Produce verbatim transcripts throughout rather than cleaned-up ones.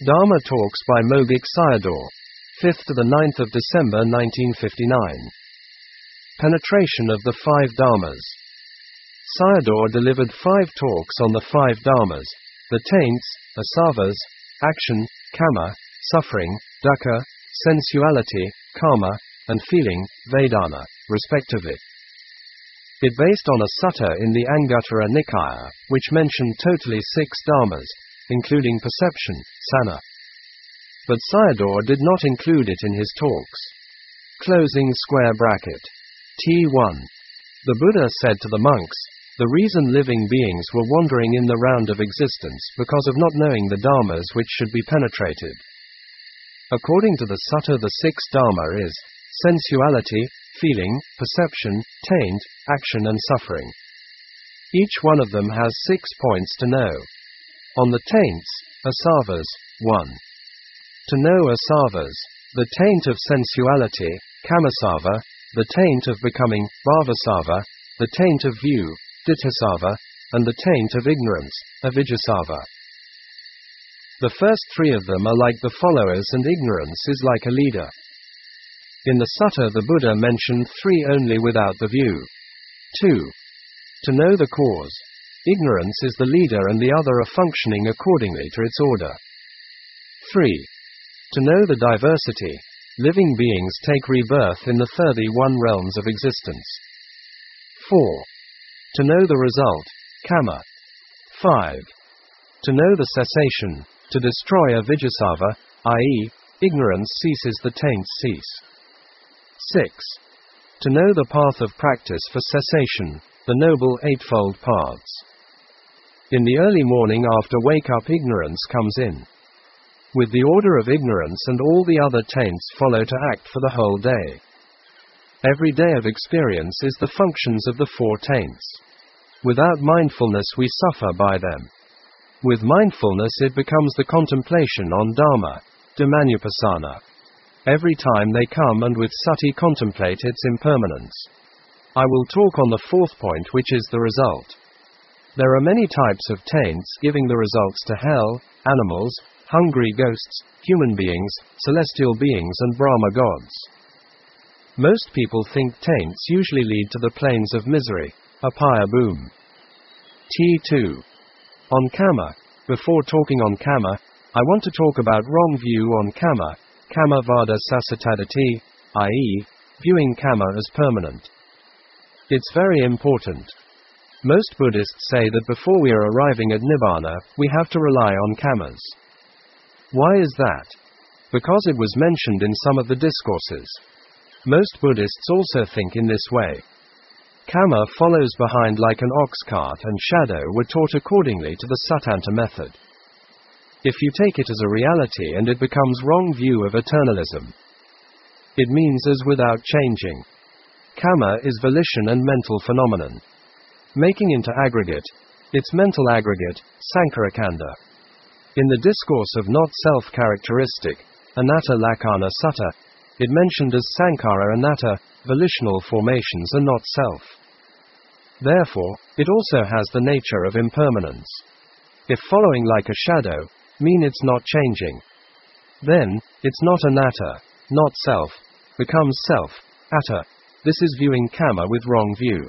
Dharma Talks by Mogik Sayadaw. fifth to the ninth of December nineteen fifty-nine. Penetration of the Five Dharmas. Sayadaw delivered five talks on the five Dharmas, the taints, asavas, action, kama, suffering, dukkha, sensuality, karma, and feeling, vedana, respectively. It based on a sutta in the Anguttara Nikaya, which mentioned totally six dharmas, including perception, sana. But Sayadaw did not include it in his talks. Closing square bracket. T one. The Buddha said to the monks, the reason living beings were wandering in the round of existence because of not knowing the dharmas which should be penetrated. According to the sutta, the sixth dharma is sensuality, feeling, perception, taint, action and suffering. Each one of them has six points to know. On the taints, asavas, one. To know asavas, the taint of sensuality, kamasava, the taint of becoming, bhavasava, the taint of view, ditthasava, and the taint of ignorance, avijjasava. The first three of them are like the followers and ignorance is like a leader. In the sutta the Buddha mentioned three only without the view. two. To know the cause. Ignorance is the leader and the other are functioning accordingly to its order. three. To know the diversity. Living beings take rebirth in the thirty-one realms of existence. four. To know the result. Kama. five. To know the cessation. To destroy avijjasava, that is, ignorance ceases, the taints cease. six. To know the path of practice for cessation, the Noble Eightfold Paths. In the early morning after wake-up ignorance comes in. With the order of ignorance and all the other taints follow to act for the whole day. Every day of experience is the functions of the four taints. Without mindfulness we suffer by them. With mindfulness it becomes the contemplation on Dharma, Dhammanupassana. Every time they come and with sati contemplate its impermanence. I will talk on the fourth point, which is the result. There are many types of taints giving the results to hell, animals, hungry ghosts, human beings, celestial beings and Brahma gods. Most people think taints usually lead to the plains of misery, apaya boom. T two. On kama. Before talking on kama, I want to talk about wrong view on kama, kama vada sasatadati, that is, viewing kama as permanent. It's very important. Most Buddhists say that before we are arriving at Nibbana, we have to rely on kamas. Why is that? Because it was mentioned in some of the discourses. Most Buddhists also think in this way. Kama follows behind like an ox cart and shadow were taught accordingly to the Sattanta method. If you take it as a reality and it becomes wrong view of eternalism. It means as without changing. Kama is volition and mental phenomenon. Making into aggregate, its mental aggregate, Sankarakanda. In the discourse of not self-characteristic, Anatta Lakkhana Sutta, it mentioned as Sankara Anatta, volitional formations are not self. Therefore, it also has the nature of impermanence. If following like a shadow, mean it's not changing. Then, it's not anatta, not self, becomes self, atta. This is viewing kama with wrong view.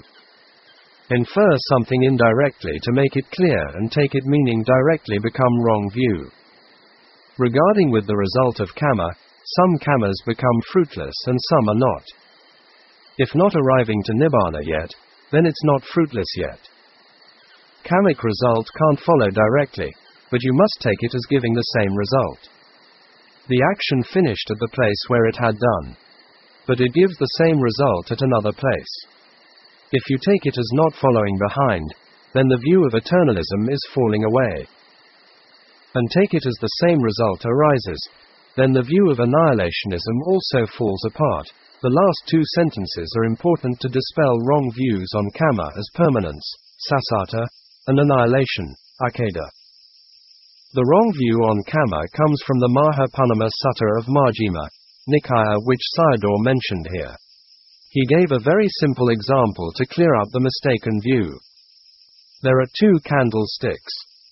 Infer something indirectly to make it clear and take it meaning directly become wrong view. Regarding with the result of kama, some kamas become fruitless and some are not. If not arriving to Nibbana yet, then it's not fruitless yet. Kamic result can't follow directly, but you must take it as giving the same result. The action finished at the place where it had done. But it gives the same result at another place. If you take it as not following behind, then the view of eternalism is falling away. And take it as the same result arises, then the view of annihilationism also falls apart. The last two sentences are important to dispel wrong views on kama as permanence, sasata, and annihilation, akeda. The wrong view on kama comes from the Mahapanama Sutta of Majjhima Nikaya, which Sayadaw mentioned here. He gave a very simple example to clear up the mistaken view. There are two candlesticks.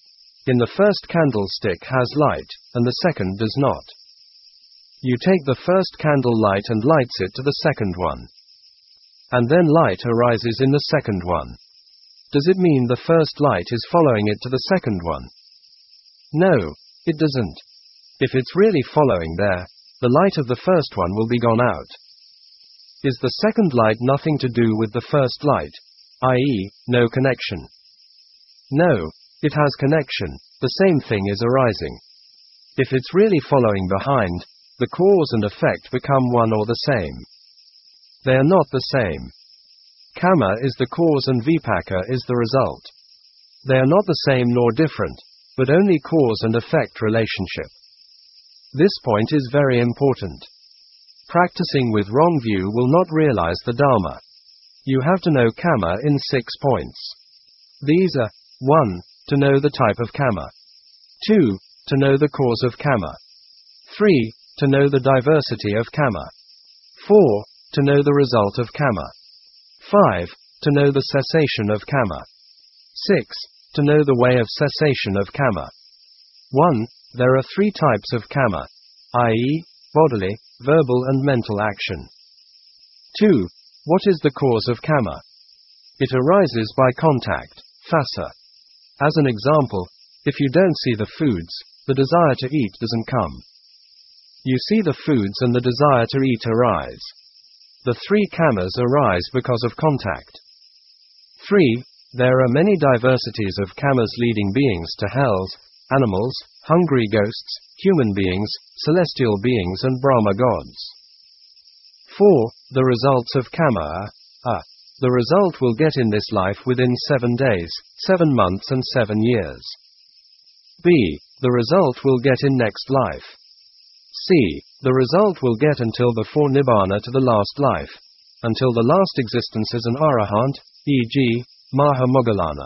In the first candlestick has light, and the second does not. You take the first candle light and lights it to the second one. And then light arises in the second one. Does it mean the first light is following it to the second one? No, it doesn't. If it's really following there, the light of the first one will be gone out. Is the second light nothing to do with the first light, that is, no connection? No, it has connection, the same thing is arising. If it's really following behind, the cause and effect become one or the same. They are not the same. Kama is the cause and vipaka is the result. They are not the same nor different, but only cause and effect relationship. This point is very important. Practicing with wrong view will not realize the Dharma. You have to know Kama in six points. These are: one. To know the type of Kama. two. To know the cause of Kama. three. To know the diversity of Kama. four. To know the result of Kama. five. To know the cessation of Kama. six. To know the way of cessation of Kama. one. There are three types of Kama, that is, bodily, verbal and mental action. two. What is the cause of Kama? It arises by contact, phassa. As an example, if you don't see the foods, the desire to eat doesn't come. You see the foods and the desire to eat arise. The three kamas arise because of contact. three. There are many diversities of kamas leading beings to hells, animals, hungry ghosts, human beings, celestial beings and Brahma gods. four. The results of kama are: a. The result will get in this life within seven days, seven months and seven years. b. The result will get in next life. c. The result will get until before Nibbana to the last life, until the last existence as an arahant, for example, Mahamoggallana.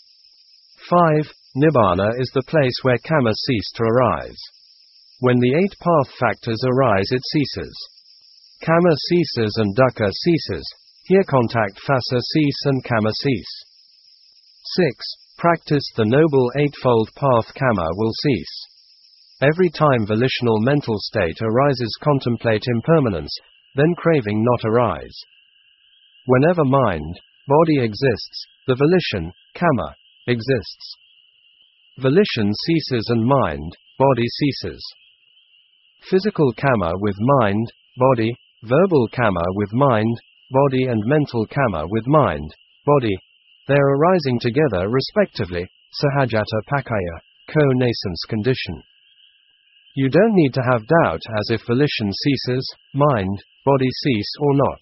five. Nibbana is the place where kama cease to arise. When the eight path factors arise, it ceases. Kama ceases and dukkha ceases. Here contact phassa cease and kama cease. six. Practice the noble eightfold path, kama will cease. Every time volitional mental state arises, contemplate impermanence, then craving not arise. Whenever mind, body exists, the volition, kama, exists. Volition ceases and mind, body ceases. Physical kama with mind, body, verbal kama with mind, body and mental kama with mind, body, they are arising together respectively, sahajata pakaya, co-nascence condition. You don't need to have doubt as if volition ceases, mind, body cease or not.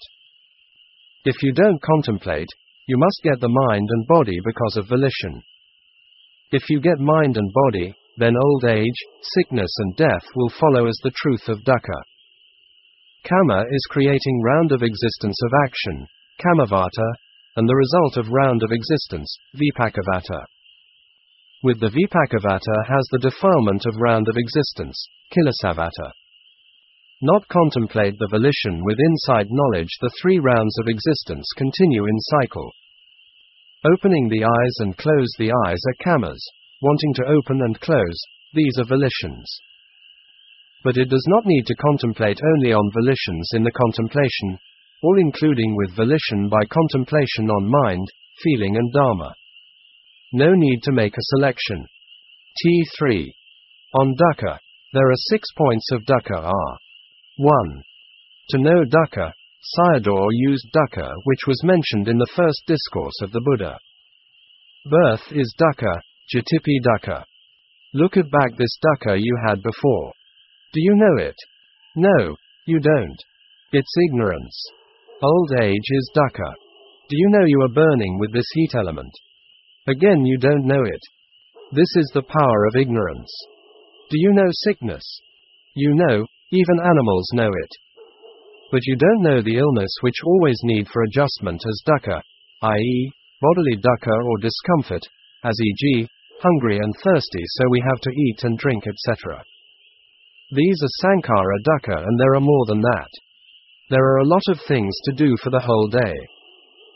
If you don't contemplate, you must get the mind and body because of volition. If you get mind and body, then old age, sickness and death will follow as the truth of dukkha. Kama is creating round of existence of action, kamavata, and the result of round of existence, vipakavata. With the vipakavata has the defilement of round of existence, kilesavata. Not contemplate the volition with insight knowledge, the three rounds of existence continue in cycle. Opening the eyes and close the eyes are kamas, wanting to open and close, these are volitions. But it does not need to contemplate only on volitions in the contemplation, all including with volition by contemplation on mind, feeling and dharma. No need to make a selection. T three. On dukkha, there are six points of dukkha are: one. To know dukkha, Sayadaw used dukkha which was mentioned in the first discourse of the Buddha. Birth is dukkha, jatipi dukkha. Look at back this dukkha you had before. Do you know it? No, you don't. It's ignorance. Old age is dukkha. Do you know you are burning with this heat element? Again you don't know it. This is the power of ignorance. Do you know sickness? You know, even animals know it. But you don't know the illness which always need for adjustment as dukkha, that is, bodily dukkha or discomfort, as for example, hungry and thirsty so we have to eat and drink et cetera. These are sankhara dukkha and there are more than that. There are a lot of things to do for the whole day.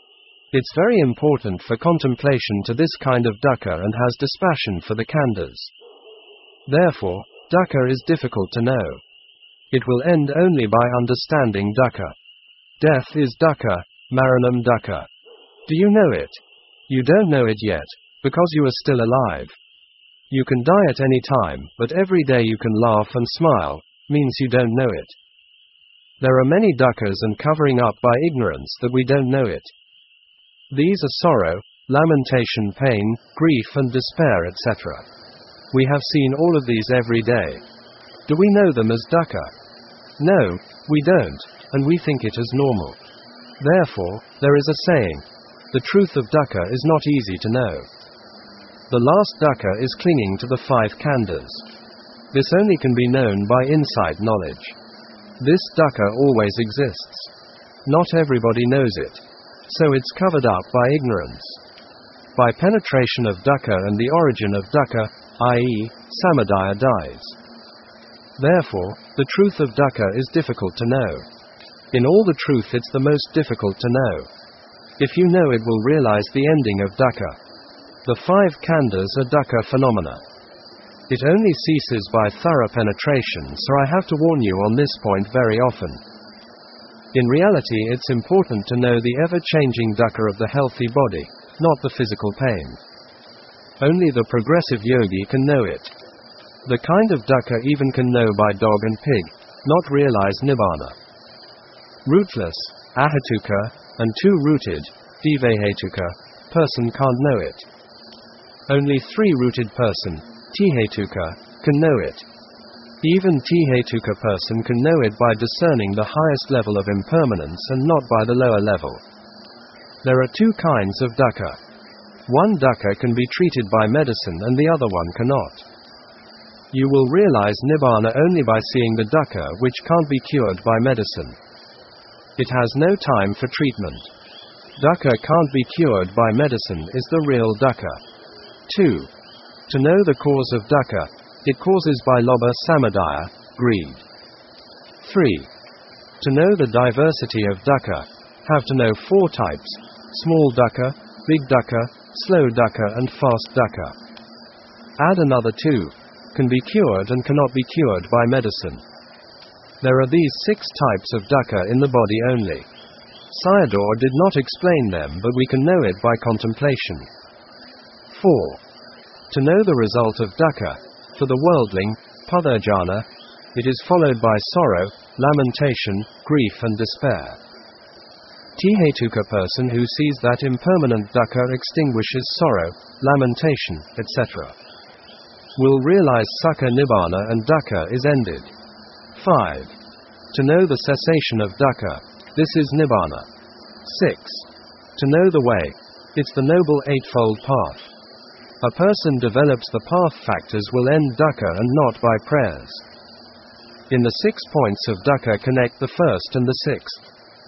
It's very important for contemplation to this kind of dukkha and has dispassion for the khandhas. Therefore, dukkha is difficult to know. It will end only by understanding dukkha. Death is dukkha, maranam dukkha. Do you know it? You don't know it yet, because you are still alive. You can die at any time, but every day you can laugh and smile, means you don't know it. There are many dukkhas and covering up by ignorance that we don't know it. These are sorrow, lamentation, pain, grief and despair, et cetera. We have seen all of these every day. Do we know them as dukkha? No, we don't, and we think it as normal. Therefore, there is a saying, the truth of dukkha is not easy to know. The last dukkha is clinging to the five khandhas. This only can be known by insight knowledge. This dukkha always exists. Not everybody knows it. So it's covered up by ignorance. By penetration of dukkha and the origin of dukkha, that is, samadaya dies. Therefore, the truth of dukkha is difficult to know. In all the truth it's the most difficult to know. If you know it will realize the ending of dukkha. The five khandhas are dukkha phenomena. It only ceases by thorough penetration, so I have to warn you on this point very often. In reality it's important to know the ever-changing dukkha of the healthy body, not the physical pain. Only the progressive yogi can know it. The kind of dukkha even can know by dog and pig, not realize nibbana. Rootless, ahetuka, and two-rooted, divehetuka, person can't know it. Only three-rooted person, tihetuka, can know it. Even tihetuka person can know it by discerning the highest level of impermanence and not by the lower level. There are two kinds of dukkha. One dukkha can be treated by medicine and the other one cannot. You will realize nibbana only by seeing the dukkha which can't be cured by medicine. It has no time for treatment. Dukkha can't be cured by medicine is the real dukkha. two. To know the cause of dukkha, it causes by lobha samadaya, greed. three. To know the diversity of dukkha, have to know four types, small dukkha, big dukkha, slow dukkha and fast dukkha. Add another two, can be cured and cannot be cured by medicine. There are these six types of dukkha in the body only. Sayadaw did not explain them, but we can know it by contemplation. four. To know the result of dukkha, for the worldling, padajana, it is followed by sorrow, lamentation, grief and despair. Tihetuka person who sees that impermanent dukkha extinguishes sorrow, lamentation, et cetera, will realize sukha nibbana and dukkha is ended. five. To know the cessation of dukkha, this is nibbana. six. To know the way, it's the noble eightfold path. A person develops the path factors will end dukkha and not by prayers. In the six points of dukkha connect the first and the sixth.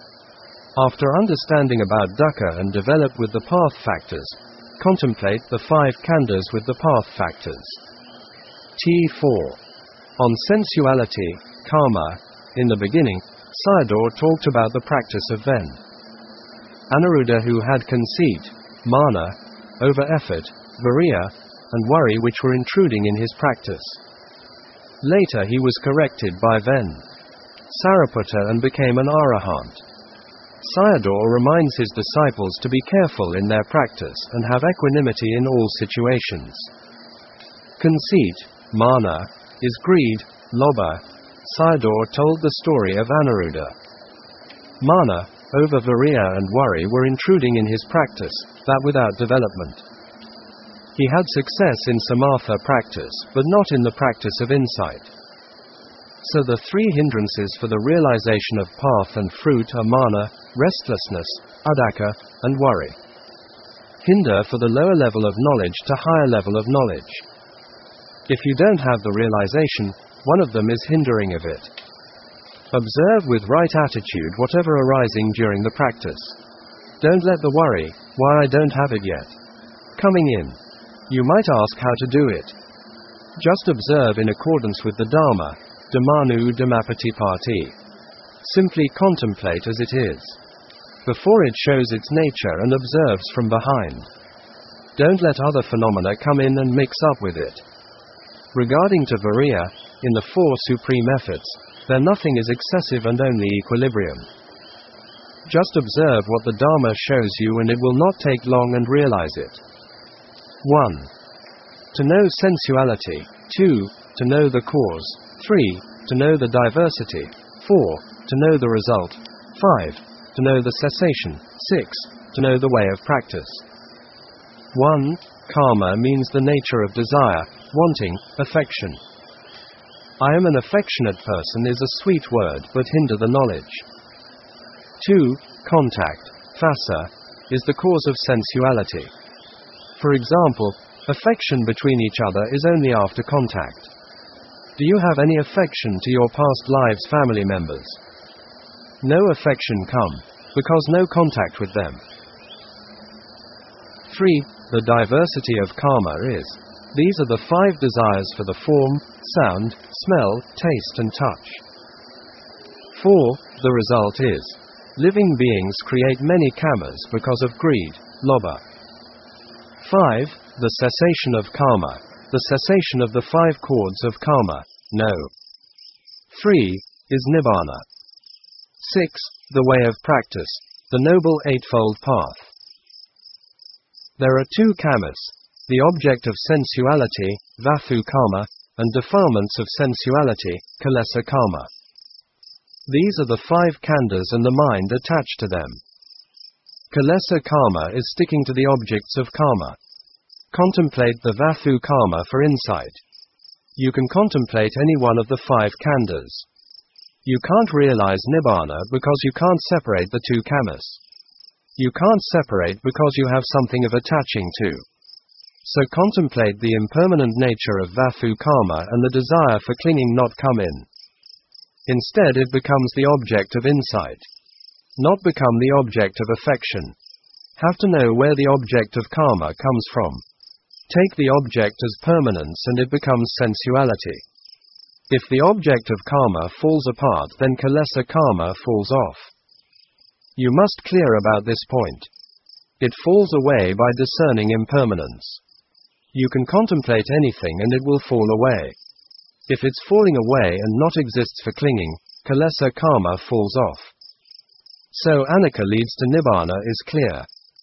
After understanding about dukkha and develop with the path factors, contemplate the five khandhas with the path factors. T four. On sensuality, karma, in the beginning, Sayadaw talked about the practice of Ven. Anuruddha who had conceit, mana, over-effort, virya, and worry which were intruding in his practice. Later he was corrected by Ven. Sariputta and became an arahant. Sayadaw reminds his disciples to be careful in their practice and have equanimity in all situations. Conceit, mana, is greed, lobha. Sayadaw told the story of Anuruddha. Mana, over virya and worry were intruding in his practice, that without development. He had success in samatha practice, but not in the practice of insight. So the three hindrances for the realization of path and fruit are mana, restlessness, uddhaka, and worry. Hinder for the lower level of knowledge to higher level of knowledge. If you don't have the realization, one of them is hindering of it. Observe with right attitude whatever arising during the practice. Don't let the worry, why I don't have it yet, coming in. You might ask how to do it. Just observe in accordance with the Dharma, Dhammanu Dhammapatipati. Simply contemplate as it is. before it shows its nature and observes from behind. Don't let other phenomena come in and mix up with it. Regarding to Viriya, in the four supreme efforts, there nothing is excessive and only equilibrium. Just observe what the Dharma shows you and it will not take long and realize it. one. To know sensuality. two. To know the cause. three. To know the diversity. four. To know the result. five. To know the cessation. six. To know the way of practice. one. Karma means the nature of desire, wanting, affection. I am an affectionate person is a sweet word but hinder the knowledge. two. Contact, phassa, is the cause of sensuality. For example, affection between each other is only after contact. Do you have any affection to your past lives' family members? No affection come, because no contact with them. three. The diversity of karma is, these are the five desires for the form, sound, smell, taste and touch. four. The result is, living beings create many kamas because of greed, lobha. five. The cessation of karma, the cessation of the five cords of karma, no. three. Is nibbana. six. The way of practice, the noble eightfold path. There are two kamas, the object of sensuality, vathu kama, and defilements of sensuality, kilesa kama. These are the five khandhas and the mind attached to them. Kilesa kama is sticking to the objects of karma. Contemplate the vathu kama for insight. You can contemplate any one of the five khandhas. You can't realize nibbana because you can't separate the two kamas. You can't separate because you have something of attaching to. So contemplate the impermanent nature of vathu kama and the desire for clinging not come in. Instead it becomes the object of insight. Not become the object of affection. Have to know where the object of karma comes from. Take the object as permanence and it becomes sensuality. If the object of karma falls apart then kilesa karma falls off. You must clear about this point. It falls away by discerning impermanence. You can contemplate anything and it will fall away. If it's falling away and not exists for clinging, kilesa karma falls off. So anicca leads to nibbana is clear.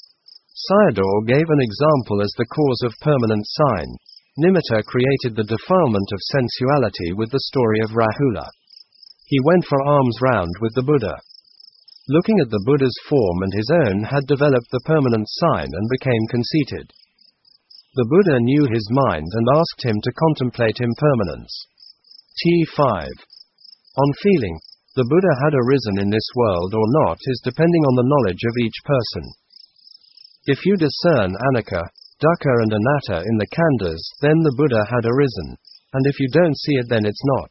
Sayadaw gave an example as the cause of permanent sign. Nimitta created the defilement of sensuality with the story of Rahula. He went for alms round with the Buddha. Looking at the Buddha's form and his own had developed the permanent sign and became conceited. The Buddha knew his mind and asked him to contemplate impermanence. T five. On feeling, the Buddha had arisen in this world or not is depending on the knowledge of each person. If you discern anicca, dukkha and anatta in the khandhas, then the Buddha had arisen, and if you don't see it then it's not.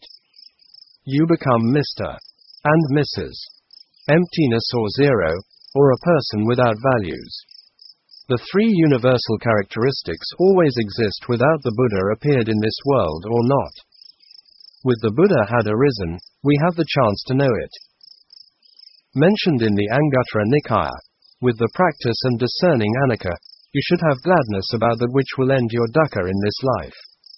You become Mister and Missus Emptiness or zero, or a person without values. The three universal characteristics always exist without the Buddha appeared in this world or not. With the Buddha had arisen, we have the chance to know it. Mentioned in the Anguttara Nikaya, with the practice and discerning anicca, you should have gladness about that which will end your dukkha in this life.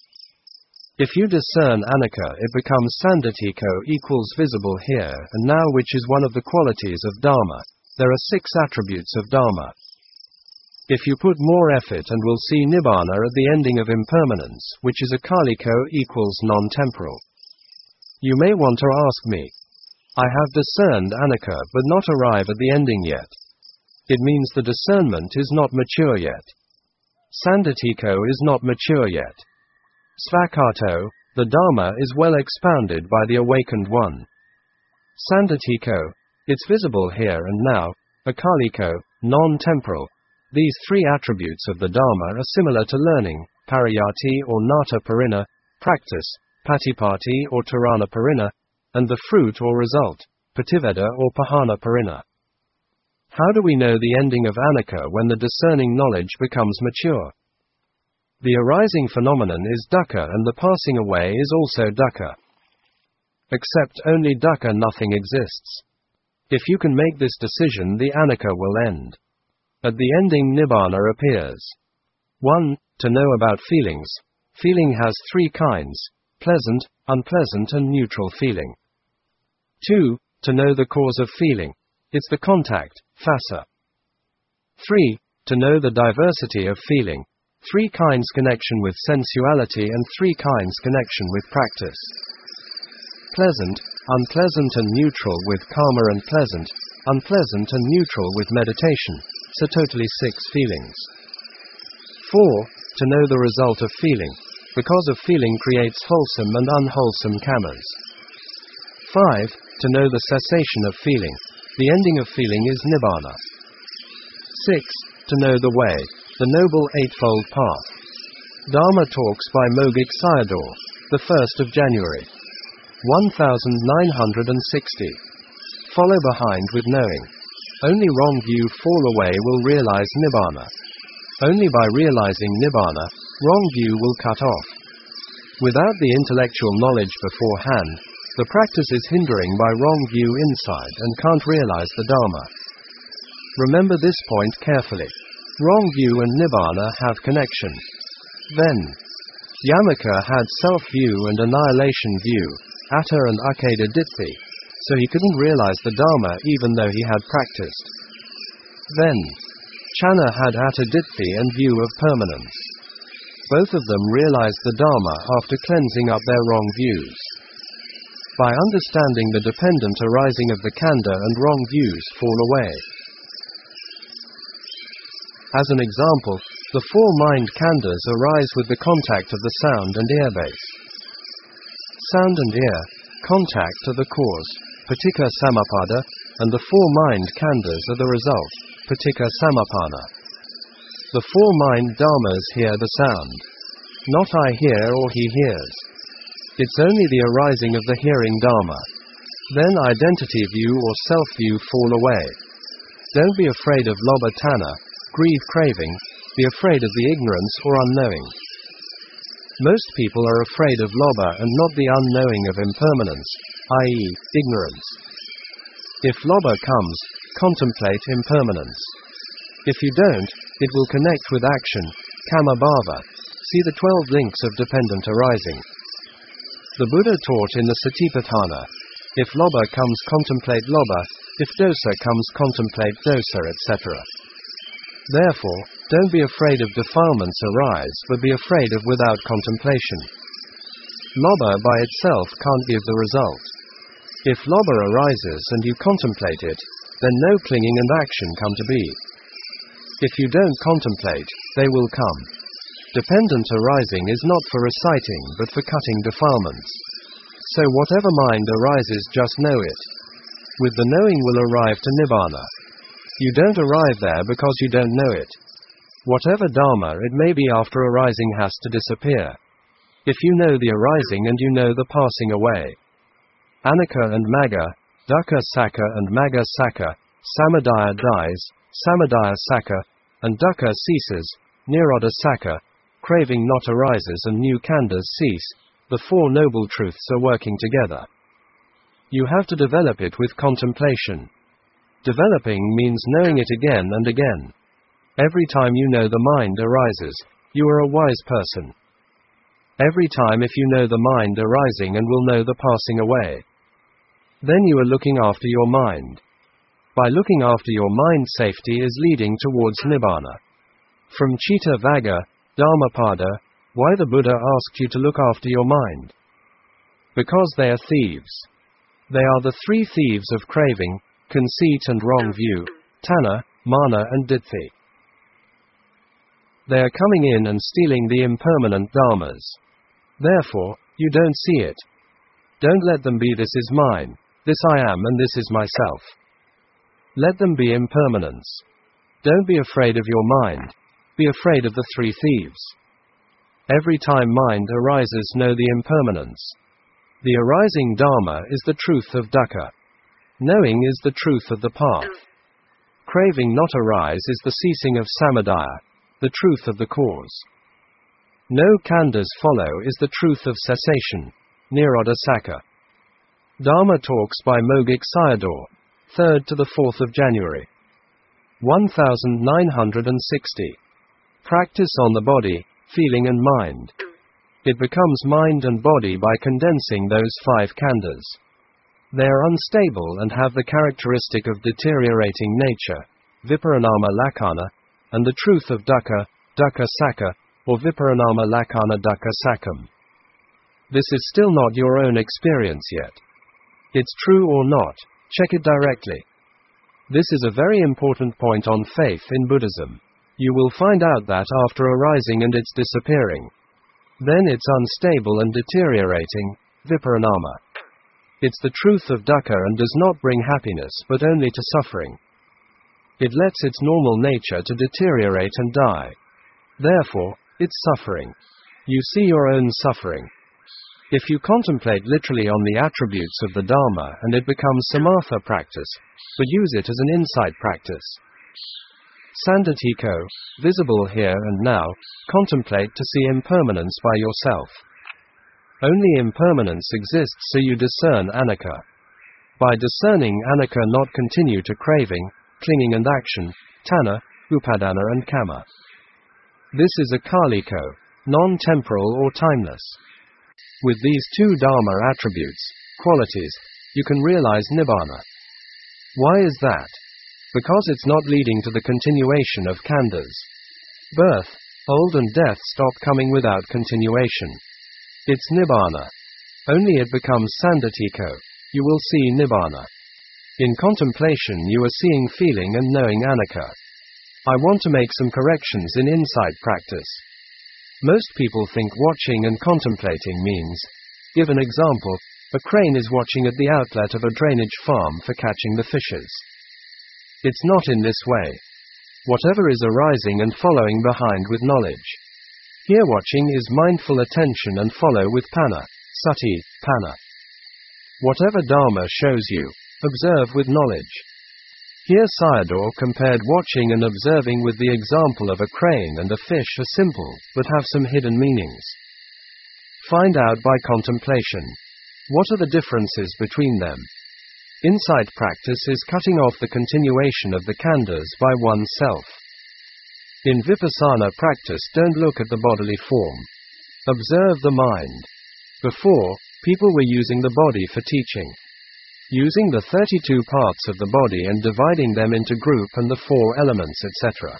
If you discern anicca it becomes sandhatiko equals visible here and now which is one of the qualities of Dharma. There are six attributes of Dharma. If you put more effort and will see nibbana at the ending of impermanence, which is akaliko equals non-temporal. You may want to ask me. I have discerned anicca but not arrive at the ending yet. It means the discernment is not mature yet. Sandhatiko is not mature yet. Svakato, the Dharma is well expounded by the awakened one. Sandhatiko, it's visible here and now, akaliko, non-temporal. These three attributes of the Dharma are similar to learning, parayati or nata parina, practice, patipati or tarana parina, and the fruit or result, pativeda or pahana parina. How do we know the ending of anicca when the discerning knowledge becomes mature? The arising phenomenon is dukkha and the passing away is also dukkha. Except only dukkha nothing exists. If you can make this decision, the anicca will end. At the ending, nibbana appears. one. To know about feelings. Feeling has three kinds: pleasant, unpleasant, and neutral feeling. two. To know the cause of feeling. It's the contact, phassa. three. To know the diversity of feeling. Three kinds: connection with sensuality, and three kinds: connection with practice. Pleasant, unpleasant, and neutral with karma, and pleasant, unpleasant, and neutral with meditation. So totally six feelings. four. To know the result of feeling. Because of feeling creates wholesome and unwholesome kammas. five. To know the cessation of feeling. The ending of feeling is nibbana. six. To know the way, the Noble Eightfold Path. Dharma Talks by Mogik Sayadaw, the first of January, nineteen sixty. Follow behind with knowing. Only wrong view fall away will realize nibbana. Only by realizing nibbana, wrong view will cut off. Without the intellectual knowledge beforehand, the practice is hindering by wrong view inside and can't realize the Dharma. Remember this point carefully. Wrong view and nibbana have connection. Then, Yamaka had self-view and annihilation view, atta and akeda ditthi, so he couldn't realize the Dharma even though he had practiced. Then, Channa had atta ditthi and view of permanence. Both of them realized the Dharma after cleansing up their wrong views. By understanding the dependent arising of the khandha and wrong views fall away. As an example, the four mind khandhas arise with the contact of the sound and ear base. Sound and ear, contact are the cause, paticca samappada, and the four mind khandhas are the result, paticca samappanna. The four mind dharmas hear the sound. Not I hear or he hears. It's only the arising of the hearing dharma. Then identity view or self-view fall away. Don't be afraid of lobha tanha, greed craving, be afraid of the ignorance or unknowing. Most people are afraid of lobha and not the unknowing of impermanence, that is, ignorance. If lobha comes, contemplate impermanence. If you don't, it will connect with action, kamma bhava. See the twelve links of dependent arising. The Buddha taught in the Satipatthana, if lobha comes, contemplate lobha, if dosa comes, contemplate dosa, et cetera. Therefore, don't be afraid of defilements arise, but be afraid of without contemplation. Lobha by itself can't give the result. If lobha arises and you contemplate it, then no clinging and action come to be. If you don't contemplate, they will come. Dependent arising is not for reciting but for cutting defilements. So whatever mind arises, just know it. With the knowing will arrive to nibbana. You don't arrive there because you don't know it. Whatever dharma it may be after arising has to disappear. If you know the arising and you know the passing away. Anicca and magga, dukkha sakka and magga sakka, samadaya dies, samadaya sakka, and dukkha ceases, nirodha sakka, craving not arises and new khandhas cease, the Four Noble Truths are working together. You have to develop it with contemplation. Developing means knowing it again and again. Every time you know the mind arises, you are a wise person. Every time if you know the mind arising and will know the passing away. Then you are looking after your mind. By looking after your mind, safety is leading towards nibbana. From Chitta Vagga, Dhammapada, why the Buddha asked you to look after your mind? Because they are thieves. They are the three thieves of craving, conceit and wrong view, tanha, mana and ditthi. They are coming in and stealing the impermanent dharmas. Therefore, you don't see it. Don't let them be this is mine, this I am and this is myself. Let them be impermanence. Don't be afraid of your mind. Be afraid of the three thieves. Every time mind arises, know the impermanence. The arising dharma is the truth of dukkha. Knowing is the truth of the path. Craving not arise is the ceasing of samadaya, the truth of the cause. No khandhas follow is the truth of cessation, nirodha sakka. Dharma Talks by Mogik Sayadaw, third to the fourth of January. one thousand nine hundred sixty. Practice on the body, feeling and mind. It becomes mind and body by condensing those five khandhas. They are unstable and have the characteristic of deteriorating nature, viparinama lakkhana, and the truth of dukkha, dukkha sakha, or viparinama lakkhana dukkha sakham. This is still not your own experience yet. It's true or not, check it directly. This is a very important point on faith in Buddhism. You will find out that after arising and its disappearing, then it's unstable and deteriorating, viparinama. It's the truth of dukkha and does not bring happiness but only to suffering. It lets its normal nature to deteriorate and die. Therefore, it's suffering. You see your own suffering. If you contemplate literally on the attributes of the Dharma and it becomes samatha practice, but use it as an insight practice. Sandhatiko, visible here and now, contemplate to see impermanence by yourself. Only impermanence exists so you discern anicca. By discerning anicca not continue to craving, clinging and action, tanha, upadana and kama. This is a kaliko, non-temporal or timeless. With these two Dharma attributes, qualities, you can realize Nibbana. Why is that? Because it's not leading to the continuation of khandhas. Birth, old and death stop coming without continuation. It's Nibbana. Only it becomes Sandhatiko. You will see Nibbana. In contemplation you are seeing, feeling and knowing anicca. I want to make some corrections in insight practice. Most people think watching and contemplating means, give an example, a crane is watching at the outlet of a drainage farm for catching the fishes. It's not in this way. Whatever is arising and following behind with knowledge. Here watching is mindful attention and follow with panna, sati, panna. Whatever Dharma shows you, observe with knowledge. Here Sayadaw compared watching and observing with the example of a crane and a fish are simple, but have some hidden meanings. Find out by contemplation. What are the differences between them? Insight practice is cutting off the continuation of the khandhas by oneself. In vipassana practice, don't look at the bodily form. Observe the mind. Before, people were using the body for teaching. Using the thirty-two parts of the body and dividing them into group and the four elements, et cetera.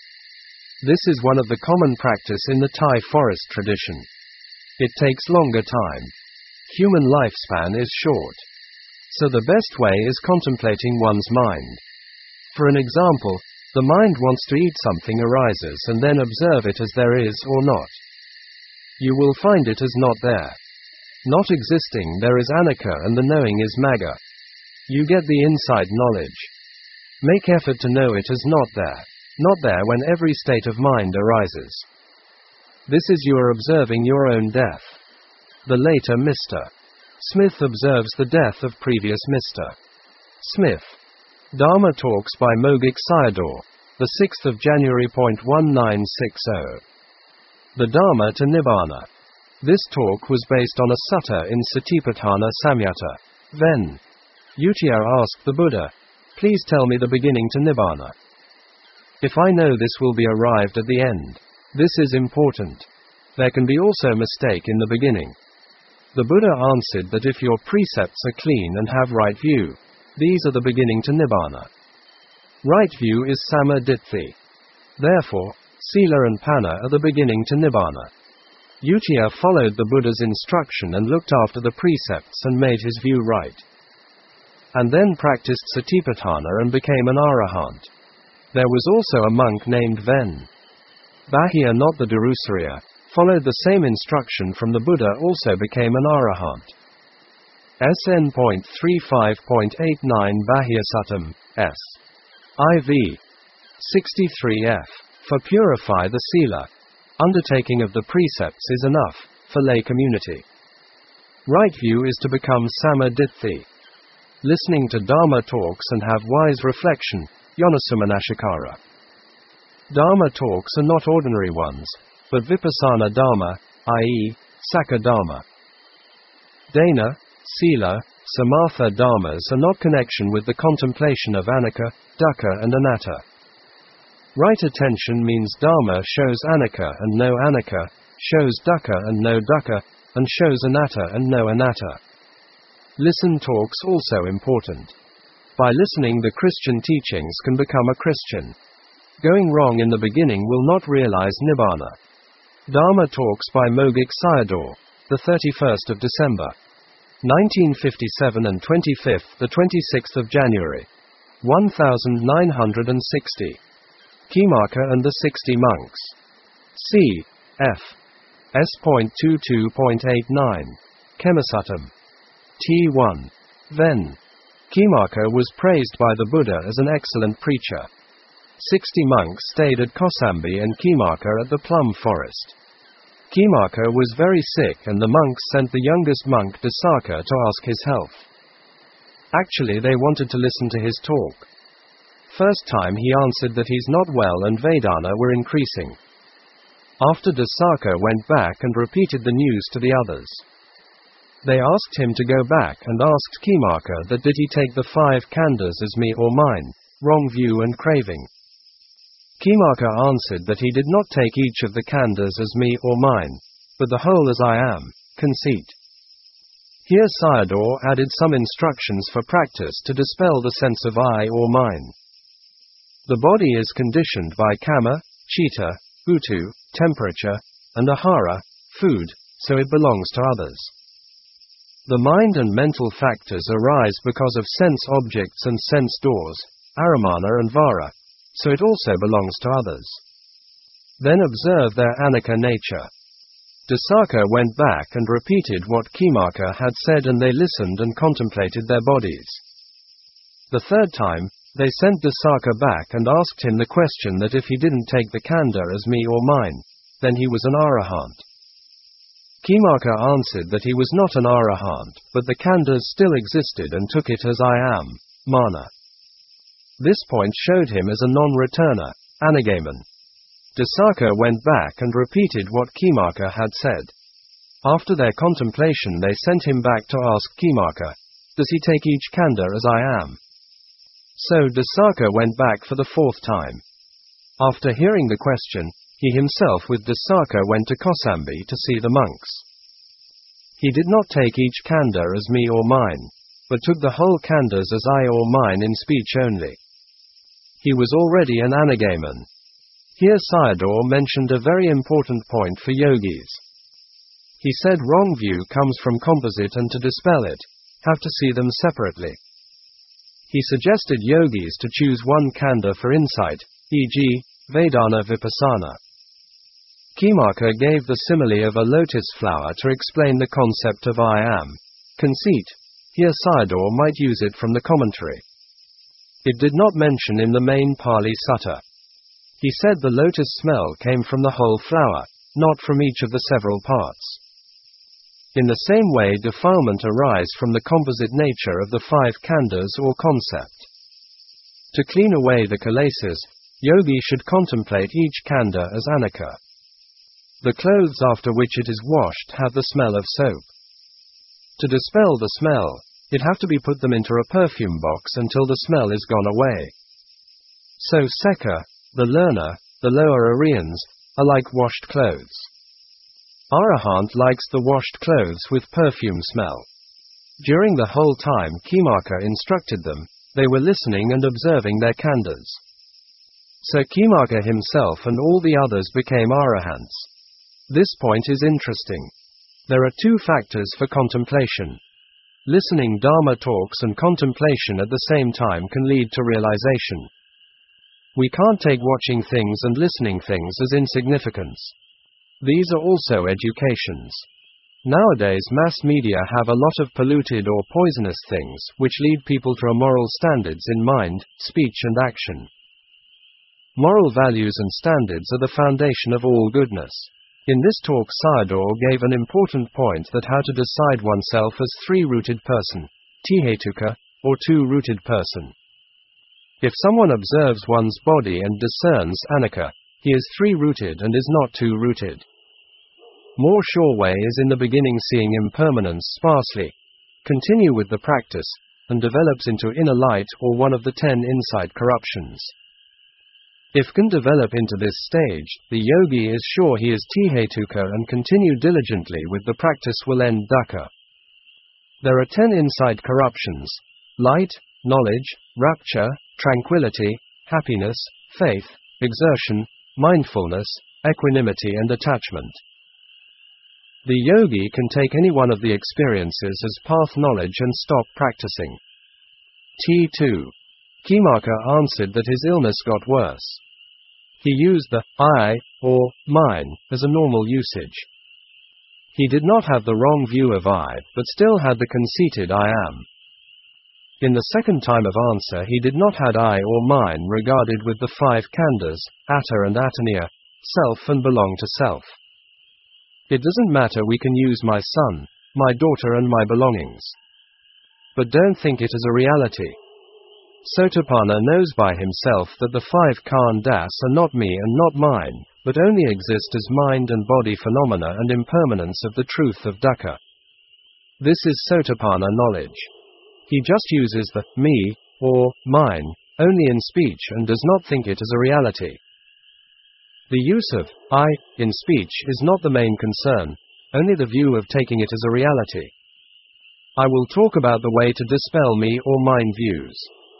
This is one of the common practice in the Thai forest tradition. It takes longer time. Human lifespan is short. So the best way is contemplating one's mind. For an example, the mind wants to eat, something arises and then observe it as there is or not. You will find it as not there. Not existing, there is anicca and the knowing is magga. You get the inside knowledge. Make effort to know it as not there. Not there when every state of mind arises. This is you are observing your own death. The later Mister Smith observes the death of previous Mister Smith. Dharma Talks by Mogik Sayadaw, the sixth of January nineteen sixty. The Dharma to Nibbana. This talk was based on a sutta in Satipatthana Samyutta. Then, Uttiya asked the Buddha, please tell me the beginning to Nibbana. If I know this will be arrived at the end. This is important. There can be also mistake in the beginning. The Buddha answered that if your precepts are clean and have right view, these are the beginning to Nibbana. Right view is Samma Ditthi. Therefore, Sila and Panna are the beginning to Nibbana. Uttiya followed the Buddha's instruction and looked after the precepts and made his view right. And then practiced Satipatthana and became an Arahant. There was also a monk named Ven. Bahia, not the Durusariya, followed the same instruction from the Buddha, also became an Arahant. S N thirty-five point eight nine Bahia Suttam, S. I V. sixty-three F. For purify the Sila. Undertaking of the precepts is enough, for lay community. Right view is to become Samma Ditthi. Listening to Dharma talks and have wise reflection, Yonasamanashikara. Dharma talks are not ordinary ones, but Vipassana Dharma, that is, Sakha Dharma. Dana, Sila, Samatha dharmas are not connection with the contemplation of anicca, dukkha and anatta. Right attention means dharma shows anicca and no anicca, shows dukkha and no dukkha, and shows anatta and no anatta. Listen talks also important. By listening the Christian teachings can become a Christian. Going wrong in the beginning will not realize Nibbana. Dharma talks by Mogik Sayadaw, the thirty-first of December, nineteen fifty-seven and twenty-fifth, the twenty-sixth of January, nineteen sixty. Khemaka and the sixty monks. C. F. S twenty-two point eighty-nine. Kemasuttam. T one. Then. Khemaka was praised by the Buddha as an excellent preacher. Sixty monks stayed at Kosambi and Khemaka at the plum forest. Khemaka was very sick and the monks sent the youngest monk Dasaka to ask his health. Actually they wanted to listen to his talk. First time he answered that he's not well and Vedana were increasing. After Dasaka went back and repeated the news to the others. They asked him to go back and asked Khemaka that did he take the five khandhas as me or mine, wrong view and craving. Khemaka answered that he did not take each of the khandhas as me or mine, but the whole as I am, conceit. Here Sayadaw added some instructions for practice to dispel the sense of I or mine. The body is conditioned by kama, chitta, utu, temperature, and ahara, food, so it belongs to others. The mind and mental factors arise because of sense objects and sense doors, aramana and vara, so it also belongs to others. Then observe their anicca nature. Dasaka went back and repeated what Khemaka had said and they listened and contemplated their bodies. The third time, they sent Dasaka back and asked him the question that if he didn't take the khandha as me or mine, then he was an arahant. Khemaka answered that he was not an arahant, but the khandhas still existed and took it as I am, mana. This point showed him as a non-returner, anagaman. Dasaka went back and repeated what Khemaka had said. After their contemplation they sent him back to ask Khemaka, does he take each khandha as I am? So Dasaka went back for the fourth time. After hearing the question, he himself with Dasaka went to Kosambi to see the monks. He did not take each khandha as me or mine, but took the whole khandhas as I or mine in speech only. He was already an anagaman. Here Sayadaw mentioned a very important point for yogis. He said wrong view comes from composite and to dispel it, have to see them separately. He suggested yogis to choose one khandha for insight, for example, Vedana Vipassana. Khemaka gave the simile of a lotus flower to explain the concept of I am, conceit. Here Sayadaw might use it from the commentary. It did not mention in the main Pali Sutta. He said the lotus smell came from the whole flower, not from each of the several parts. In the same way defilement arise from the composite nature of the five khandhas or concept. To clean away the kilesas, yogi should contemplate each khandha as anicca. The clothes after which it is washed have the smell of soap. To dispel the smell, it have to be put them into a perfume box until the smell is gone away. So Sekha, the learner, the lower Aryans, are like washed clothes. Arahant likes the washed clothes with perfume smell. During the whole time Khemaka instructed them, they were listening and observing their khandhas. So Khemaka himself and all the others became arahants. This point is interesting. There are two factors for contemplation. Listening Dharma talks and contemplation at the same time can lead to realization. We can't take watching things and listening things as insignificance. These are also educations. Nowadays mass media have a lot of polluted or poisonous things which lead people to immoral standards in mind, speech and action. Moral values and standards are the foundation of all goodness. In this talk Sayadaw gave an important point that how to decide oneself as three-rooted person, Tihetuka, or two-rooted person. If someone observes one's body and discerns anicca, he is three-rooted and is not two-rooted. More sure way is in the beginning seeing impermanence sparsely, continue with the practice, and develops into inner light or one of the ten inside corruptions. If can develop into this stage, the yogi is sure he is Tihetuka and continue diligently with the practice will end dukkha. There are ten inside corruptions: light, knowledge, rapture, tranquility, happiness, faith, exertion, mindfulness, equanimity and attachment. The yogi can take any one of the experiences as path knowledge and stop practicing. T two. Kimaka answered that his illness got worse. He used the I, or mine, as a normal usage. He did not have the wrong view of I, but still had the conceited I am. In the second time of answer he did not had I or mine regarded with the five khandhas, atta and ataniya, self and belong to self. It doesn't matter, we can use my son, my daughter and my belongings. But don't think it as a reality. Sotapanna knows by himself that the five khandhas are not me and not mine, but only exist as mind and body phenomena and impermanence of the truth of dukkha. This is Sotapanna knowledge. He just uses the me, or mine, only in speech and does not think it as a reality. The use of I in speech is not the main concern, only the view of taking it as a reality. I will talk about the way to dispel me or mine views.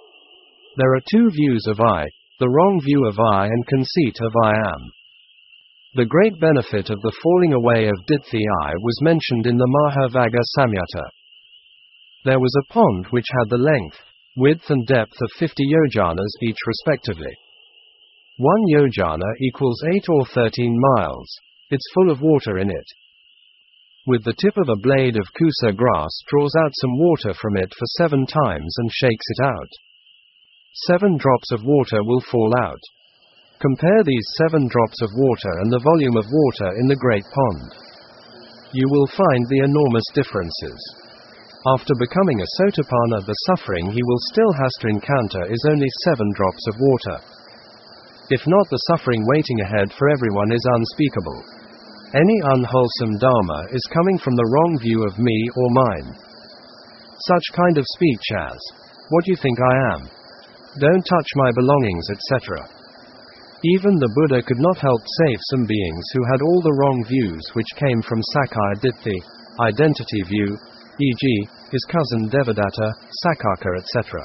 There are two views of I, the wrong view of I and conceit of I am. The great benefit of the falling away of Ditthi I was mentioned in the Mahavagga Samyutta. There was a pond which had the length, width and depth of fifty yojanas each respectively. One yojana equals eight or thirteen miles. It's full of water in it. With the tip of a blade of kusa grass draws out some water from it for seven times and shakes it out. Seven drops of water will fall out. Compare these seven drops of water and the volume of water in the great pond. You will find the enormous differences. After becoming a Sotapanna, the suffering he will still has to encounter is only seven drops of water. If not, the suffering waiting ahead for everyone is unspeakable. Any unwholesome dharma is coming from the wrong view of me or mine. Such kind of speech as, "What do you think I am? Don't touch my belongings," et cetera. Even the Buddha could not help save some beings who had all the wrong views which came from Sakkaya Ditthi, identity view, for example, his cousin Devadatta, Sakaka et cetera.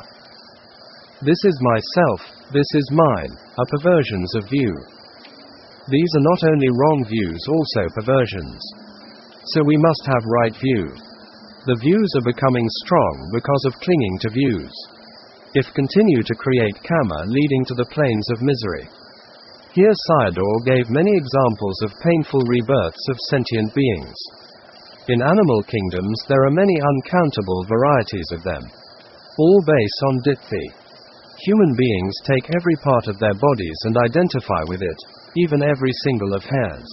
This is myself, this is mine, are perversions of view. These are not only wrong views, also perversions. So we must have right view. The views are becoming strong because of clinging to views. If continue to create karma leading to the plains of misery. Here Sayadaw gave many examples of painful rebirths of sentient beings. In animal kingdoms there are many uncountable varieties of them. All based on Ditthi. Human beings take every part of their bodies and identify with it, even every single of hairs.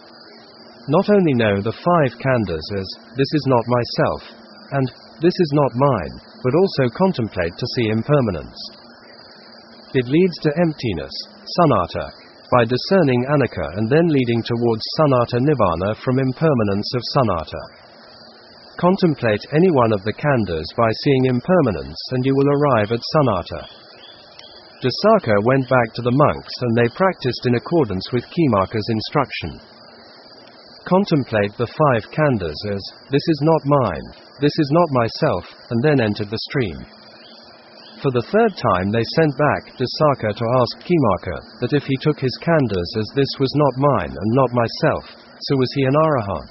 Not only know the five khandhas as, "This is not myself," and "This is not mine," but also contemplate to see impermanence. It leads to emptiness, sunnata, by discerning anicca and then leading towards sunnata nibbana from impermanence of sunnata. Contemplate any one of the khandhas by seeing impermanence and you will arrive at sunnata. Dasaka went back to the monks and they practiced in accordance with Kimaka's instruction. Contemplate the five khandhas as, "This is not mine, this is not myself," and then entered the stream. For the third time they sent back Dasaka to ask Kimaka that if he took his khandhas as this was not mine and not myself, so was he an arahant.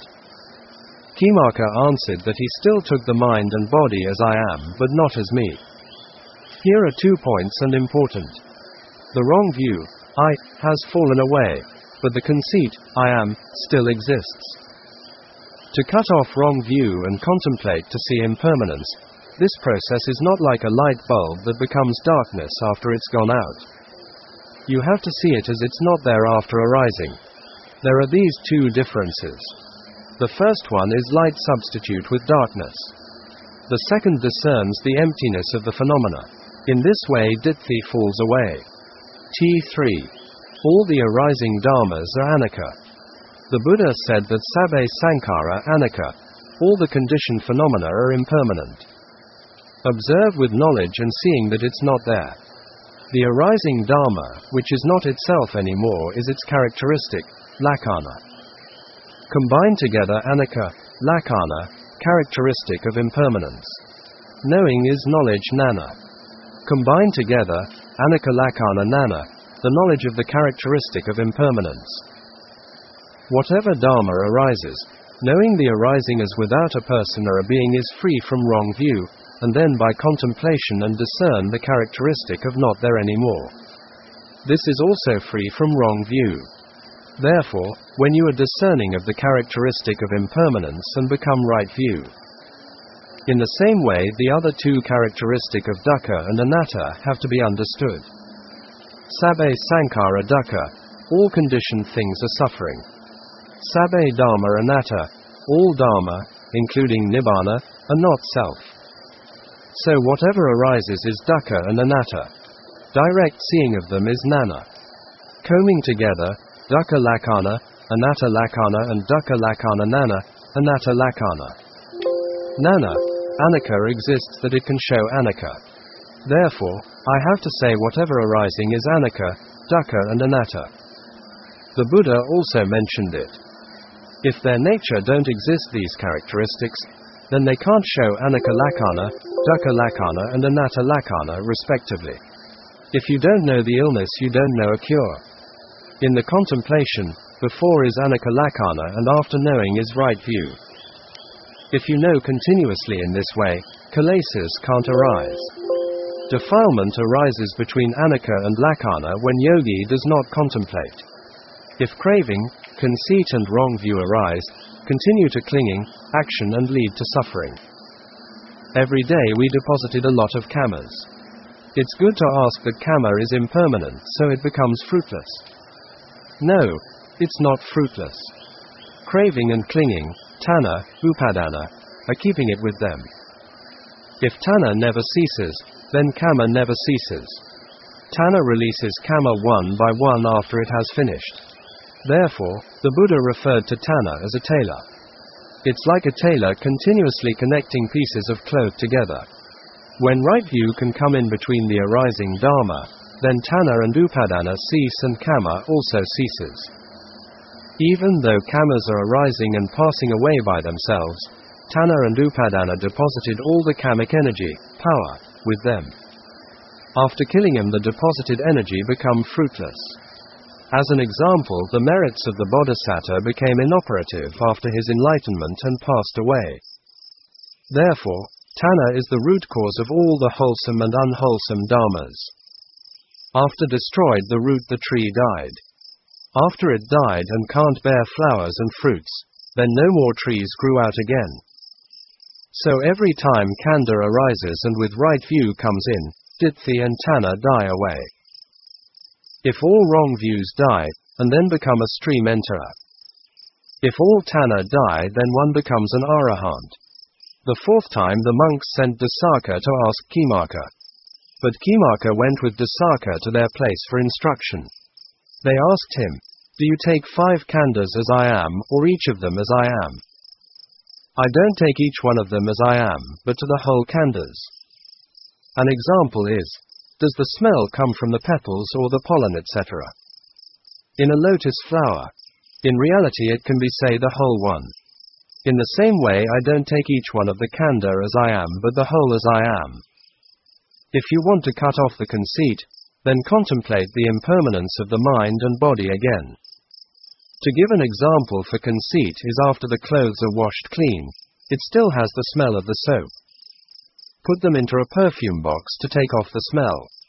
Kimaka answered that he still took the mind and body as I am, but not as me. Here are two points and important. The wrong view, I, has fallen away, but the conceit, I am, still exists. To cut off wrong view and contemplate to see impermanence, this process is not like a light bulb that becomes darkness after it's gone out. You have to see it as it's not there after arising. There are these two differences. The first one is light substitute with darkness. The second discerns the emptiness of the phenomena. In this way Ditthi falls away. T three. All the arising dharmas are anicca. The Buddha said that sabbe sankhara anicca, all the conditioned phenomena are impermanent. Observe with knowledge and seeing that it's not there. The arising Dharma, which is not itself anymore, is its characteristic, lakkhana. Combined together anicca, lakkhana, characteristic of impermanence. Knowing is knowledge nana. Combined together, anicca lakkhana nana, the knowledge of the characteristic of impermanence. Whatever Dharma arises, knowing the arising as without a person or a being is free from wrong view, and then by contemplation and discern the characteristic of not there anymore. This is also free from wrong view. Therefore, when you are discerning of the characteristic of impermanence and become right view. In the same way, the other two characteristic of dukkha and anatta have to be understood. Sabbe sankhara dukkha, all conditioned things are suffering. Sabbe dharma anatta, all dharma, including nibbana, are not self. So whatever arises is dukkha and anatta. Direct seeing of them is nana. Combing together, dukkha lakkhana, anatta lakkhana and dukkha lakkhana nana, anatta lakkhana. Nana, anicca exists that it can show anicca. Therefore, I have to say whatever arising is anicca, dukkha and anatta. The Buddha also mentioned it. If their nature don't exist these characteristics, then they can't show anicca lakkhana, dukkha lakkhana and anatta lakkhana respectively. If you don't know the illness, you don't know a cure. In the contemplation, before is anicca lakkhana and after knowing is right view. If you know continuously in this way, kilesas can't arise. Defilement arises between anicca and lakkhana when yogi does not contemplate. If craving, conceit and wrong view arise, continue to clinging, action and lead to suffering. Every day we deposited a lot of kamas. It's good to ask that kama is impermanent so it becomes fruitless. No, it's not fruitless. Craving and clinging, tanha, upadana, are keeping it with them. If tanha never ceases, then kama never ceases. Tanha releases kama one by one after it has finished. Therefore, the Buddha referred to tanha as a tailor. It's like a tailor continuously connecting pieces of cloth together. When right view can come in between the arising dharma, then tanha and upadana cease and kama also ceases. Even though kamas are arising and passing away by themselves, tanha and upadana deposited all the kamic energy, power, with them. After killing him, the deposited energy become fruitless. As an example, the merits of the bodhisattva became inoperative after his enlightenment and passed away. Therefore, tanha is the root cause of all the wholesome and unwholesome dharmas. After destroyed the root, the tree died. After it died and can't bear flowers and fruits, then no more trees grew out again. So every time kanda arises and with right view comes in, ditthi and tanha die away. If all wrong views die, and then become a stream enterer. If all tanha die, then one becomes an arahant. The fourth time the monks sent Dasaka to ask Kimaka. But Kimaka went with Dasaka to their place for instruction. They asked him, "Do you take five khandas as I am, or each of them as I am?" "I don't take each one of them as I am, but to the whole khandas." An example is, does the smell come from the petals or the pollen, et cetera? In a lotus flower. In reality it can be, say, the whole one. In the same way I don't take each one of the khanda as I am, but the whole as I am. If you want to cut off the conceit, then contemplate the impermanence of the mind and body again. To give an example for conceit is after the clothes are washed clean, it still has the smell of the soap. Put them into a perfume box to take off the smell.